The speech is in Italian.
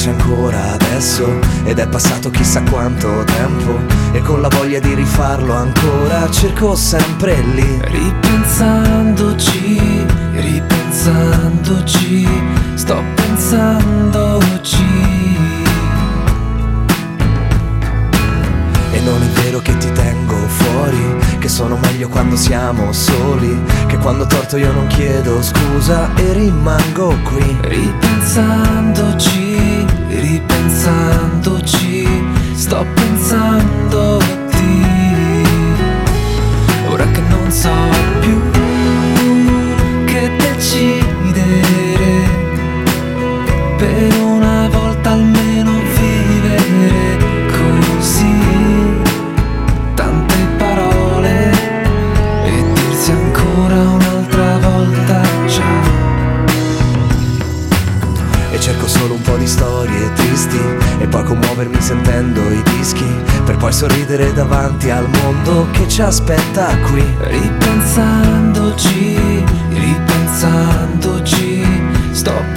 piace ancora adesso, ed è passato chissà quanto tempo, e con la voglia di rifarlo ancora cerco sempre lì. Ripensandoci, sto pensandoci. E non è vero che ti tengo fuori, che sono meglio quando siamo soli, che quando torto io non chiedo scusa e rimango qui. Ripensandoci, sto pensandoti. Ora che non so più che decidere, per una volta almeno vivere così. Tante parole e dirsi ancora un'altra volta ciao. E cerco solo un po' di storie tristi, e poi commuovermi sentendo i dischi, per poi sorridere davanti al mondo che ci aspetta qui. Ripensandoci, sto